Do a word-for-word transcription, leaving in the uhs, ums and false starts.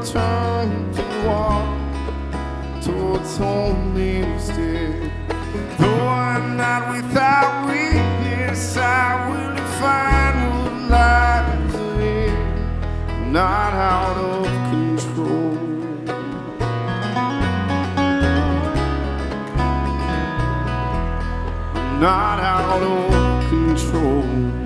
turn to walk towards home instead. Though I'm not without weakness, I will find what lies ahead, not out of control. Not out of control.